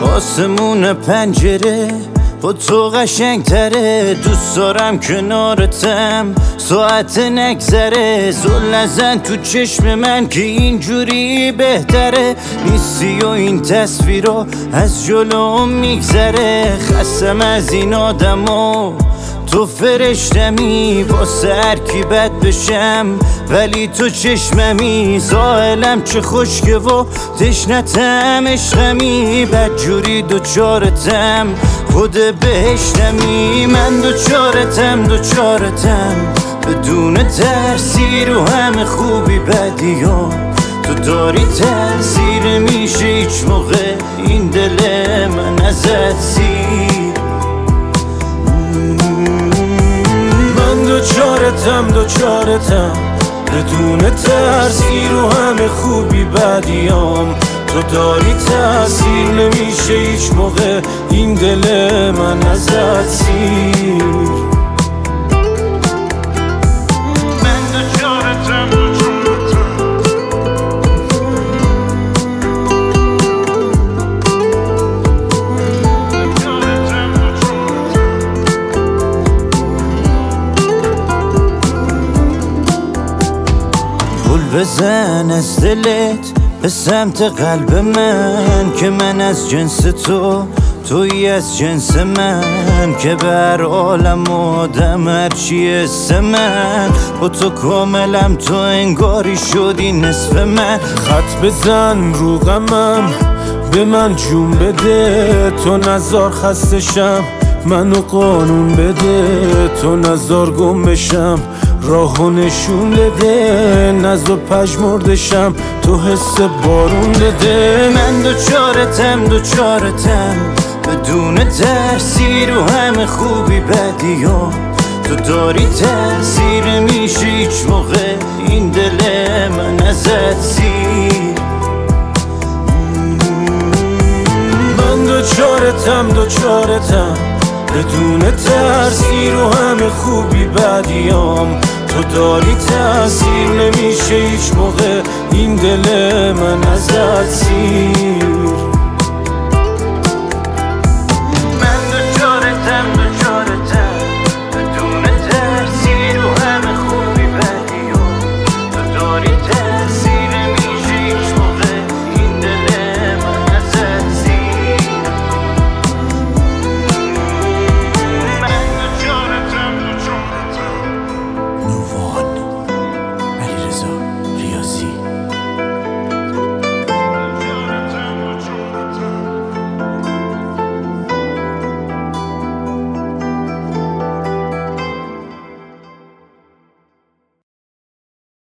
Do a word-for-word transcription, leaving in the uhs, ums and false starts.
آسمون پنجره با تو قشنگ تره، دوست دارم کنارتم ساعت نگذره. زل نزن تو چشم من که اینجوری بهتره، نیستی و این تصویرها از جلوم میگذره. خستم از این آدما تو فرشتمی، واسه هر کی بد بشم ولی تو چشممی. ساحلم چه خشکه و تشنتم عشقمی، بدجوری دوچارتم خود بهشتمی. من دوچارتم دوچارتم بدون ترسی، رو همه خوبی بدیام تو داری تاثیر. میشه هیچ موقع این دل من ازت سیر. دوچارتم دوچارتم بدون ترسی، رو همه خوبی بدیام تو داری تاثیر. نمیشه هیچ موقع این دل من ازت سیر. بزن از دلت به سمت قلب من، که من از جنس تو توی از جنس من. که بر عالم آدم هرچی اسم من، با تو کاملم تو انگاری شدی نصف من. خط بزن رو غمم به من جون بده، تو نزار خستشم منو قانون بده. تو نزار گم بشم راهو نشون بده، نزو پژمردشم تو حس بارون بده. من دوچارتم دوچارتم بدون ترسی، رو همه خوبی بدیام تو داری تاثیر. میشه هیچ موقع این دل من ازت سیر. من دوچارتم دوچارتم بدون ترسی، رو همه خوبی بدیام تو داری تاثیر. نمیشه هیچ موقع این دل من ازت سیر.